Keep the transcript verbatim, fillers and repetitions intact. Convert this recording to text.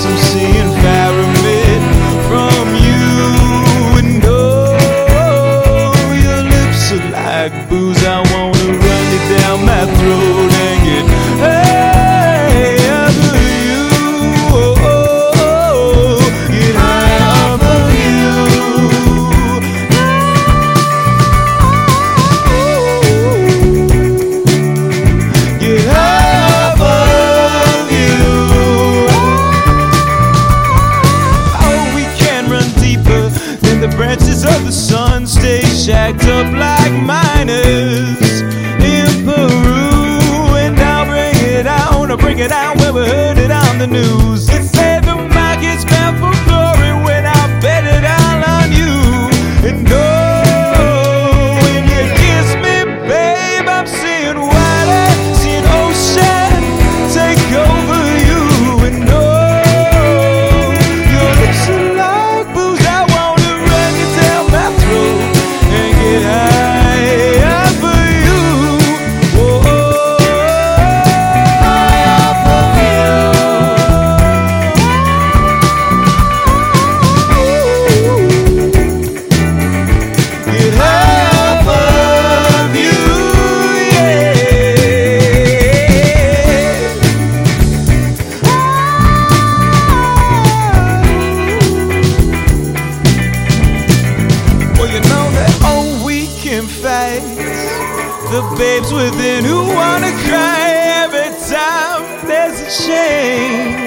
I'm seeing pyramid from you. And oh, your lips are like booze. I wanna run you down my throat and get high over you. Oh, oh, oh, get high over you. Get high over you. Oh, we can run deeper than the branches of the sun. Stay shacked up like miners in Peru. And I'll bring it on, I'll bring it out where we heard it on the news. They say the market's bound for glory when I bet it all on you. And oh, when you kiss me, babe, I'm seeing water, seeing ocean take over you. And oh, your lips are like booze. I wanna run you down my throat and get high over you. Oh, high over you. Get high over you, yeah. Well, you know that oh, we can fight the babes within who wanna cry every time there's a change.